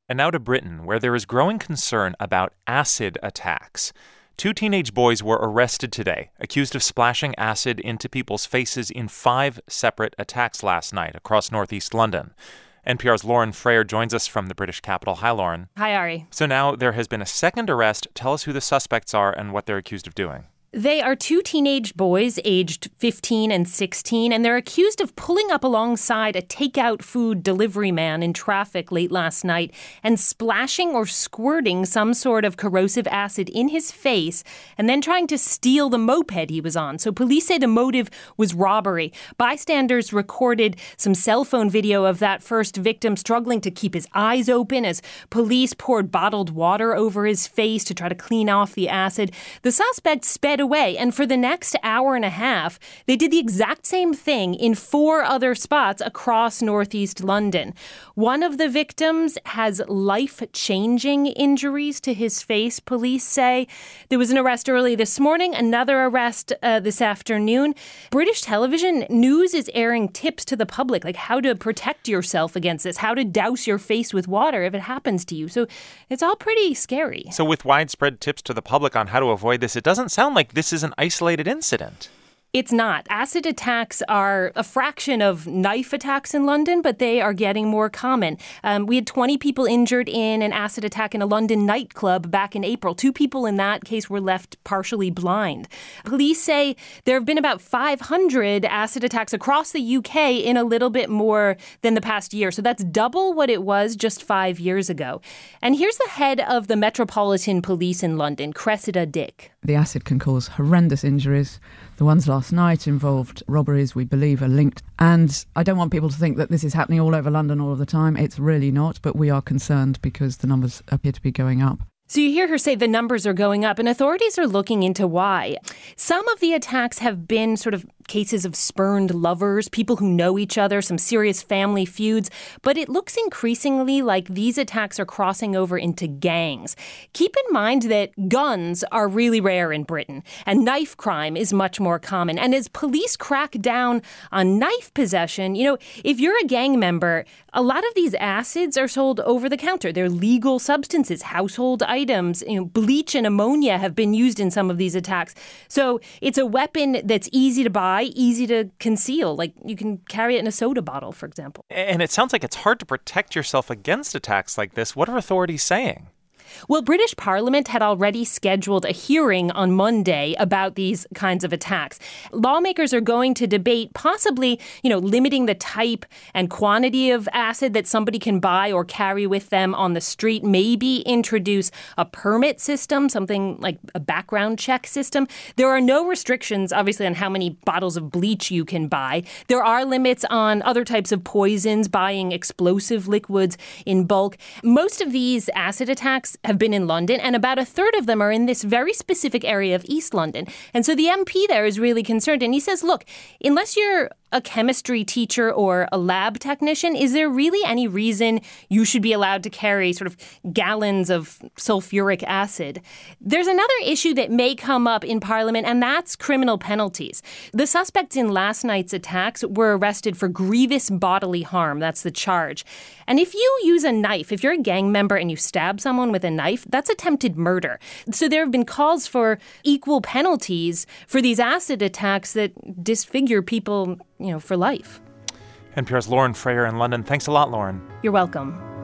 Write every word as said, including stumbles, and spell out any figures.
And now to Britain, where there is growing concern about acid attacks. Two teenage boys were arrested today, accused of splashing acid into people's faces in five separate attacks last night across northeast London. N P R's Lauren Frayer joins us from the British capital. Hi, Lauren. Hi, Ari. So now there has been a second arrest. Tell us who the suspects are and what they're accused of doing. They are two teenage boys aged fifteen and sixteen, and they're accused of pulling up alongside a takeout food delivery man in traffic late last night and splashing or squirting some sort of corrosive acid in his face and then trying to steal the moped he was on. So police say the motive was robbery. Bystanders recorded some cell phone video of that first victim struggling to keep his eyes open as police poured bottled water over his face to try to clean off the acid. The suspect sped away, and for the next hour and a half, they did the exact same thing in four other spots across northeast London. One of the victims has life-changing injuries to his face, police say. There was an arrest early this morning, another arrest uh, this afternoon. British television news is airing tips to the public, like how to protect yourself against this, how to douse your face with water if it happens to you. So it's all pretty scary. So with widespread tips to the public on how to avoid this, it doesn't sound like this is an isolated incident. It's not. Acid attacks are a fraction of knife attacks in London, but they are getting more common. Um, we had twenty people injured in an acid attack in a London nightclub back in April. Two people in that case were left partially blind. Police say there have been about five hundred acid attacks across the U K in a little bit more than the past year. So that's double what it was just five years ago. And here's the head of the Metropolitan Police in London, Cressida Dick. The acid can cause horrendous injuries. The ones last night involved robberies we believe are linked. And I don't want people to think that this is happening all over London all of the time. It's really not, but we are concerned because the numbers appear to be going up. So you hear her say the numbers are going up, and authorities are looking into why. Some of the attacks have been sort of cases of spurned lovers, people who know each other, some serious family feuds. But it looks increasingly like these attacks are crossing over into gangs. Keep in mind that guns are really rare in Britain, and knife crime is much more common. And as police crack down on knife possession, you know, if you're a gang member, a lot of these acids are sold over the counter. They're legal substances, household items. You know, bleach and ammonia have been used in some of these attacks. So it's a weapon that's easy to buy, easy to conceal. Like you can carry it in a soda bottle, for example. And it sounds like it's hard to protect yourself against attacks like this. What are authorities saying? Well, British Parliament had already scheduled a hearing on Monday about these kinds of attacks. Lawmakers are going to debate possibly, you know, limiting the type and quantity of acid that somebody can buy or carry with them on the street, maybe introduce a permit system, something like a background check system. There are no restrictions, obviously, on how many bottles of bleach you can buy. There are limits on other types of poisons, buying explosive liquids in bulk. Most of these acid attacks have been in London, and about a third of them are in this very specific area of East London. And so the M P there is really concerned. And he says, look, unless you're a chemistry teacher or a lab technician, is there really any reason you should be allowed to carry sort of gallons of sulfuric acid? There's another issue that may come up in Parliament, and that's criminal penalties. The suspects in last night's attacks were arrested for grievous bodily harm. That's the charge. And if you use a knife, if you're a gang member and you stab someone with a knife, that's attempted murder. So there have been calls for equal penalties for these acid attacks that disfigure people, you know, for life. N P R's Lauren Frayer in London. Thanks a lot, Lauren. You're welcome.